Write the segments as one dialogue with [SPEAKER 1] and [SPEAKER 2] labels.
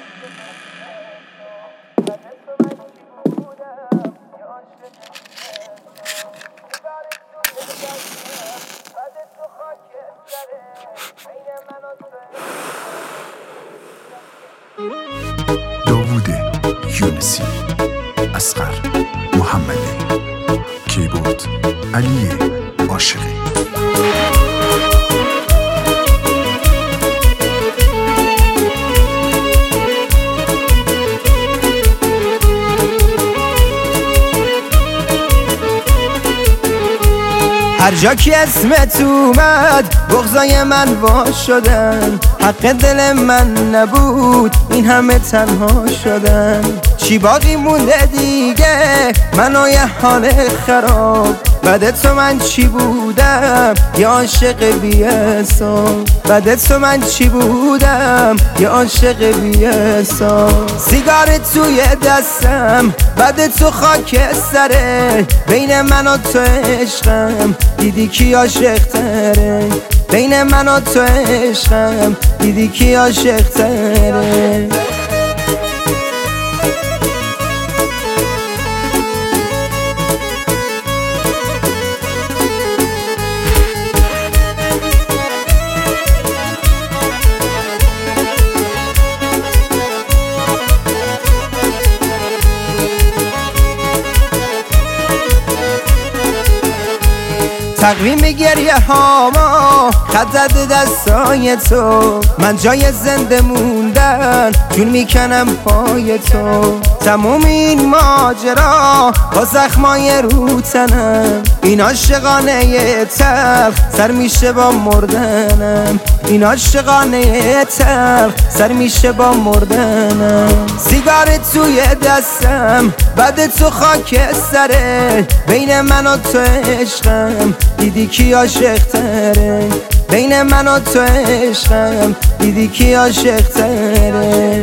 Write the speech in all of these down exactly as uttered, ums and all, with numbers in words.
[SPEAKER 1] داوود یونسی، اصغر محمدی، کیبورد علی عاشقی.
[SPEAKER 2] هر جا که اسمت اومد بغضای من وا شدن، حق دل من نبود این همه تنها شدن. چی باقی مونده دیگه من و یه حال خراب، بعد تو من چی بودم یه عاشق بی حساب. بعد تو من چی بودم یه عاشق بی حساب. سیگار توی دستم بعد تو خاک سره، بین من و تو عشقم دیدی کی عاشق تره. بین من و تو عشقم دیدی کی عاشق تره. تقویم گریه هاما خط زده دستای تو، من جای زنده موندن جون میکنم پای تو. تموم این ماجرا با زخمای رو تنم، این عاشقانه تلخ سر میشه با مردنم. این عاشقانه تلخ سر میشه با مردنم. سیگار توی دستم بعد تو خاک سره، بین من و تو عشقم دیدی کی عاشق تره. بین من و تو عشقم دیدی کی عاشق تره.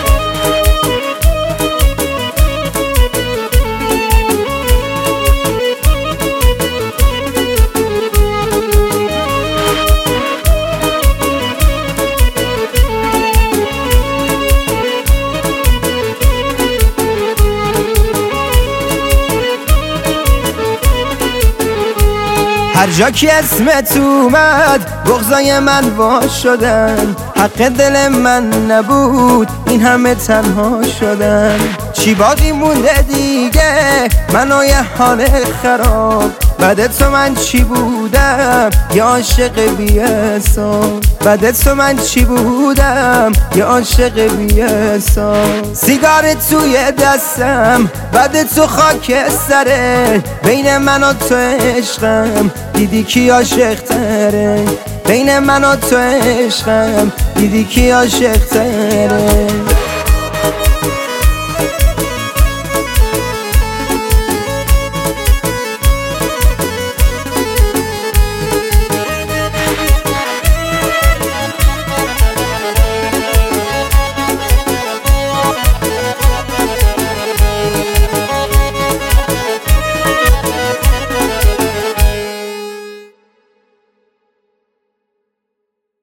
[SPEAKER 2] هر جا که اسمت اومد بغضای من وا شدن، حق دل من نبود این همه تنها شدن. چی باقی مونده دیگه من و یه حال خراب، بعد تو من چی بودم یه عاشق بی حساب. بعد تو من چی بودم یه عاشق بی حساب. سیگار توی دستم بعد تو خاک سره، بین من و تو عشقم دیدی کی عاشق تره. بین من و تو عشقم دیدی کی عاشق تره.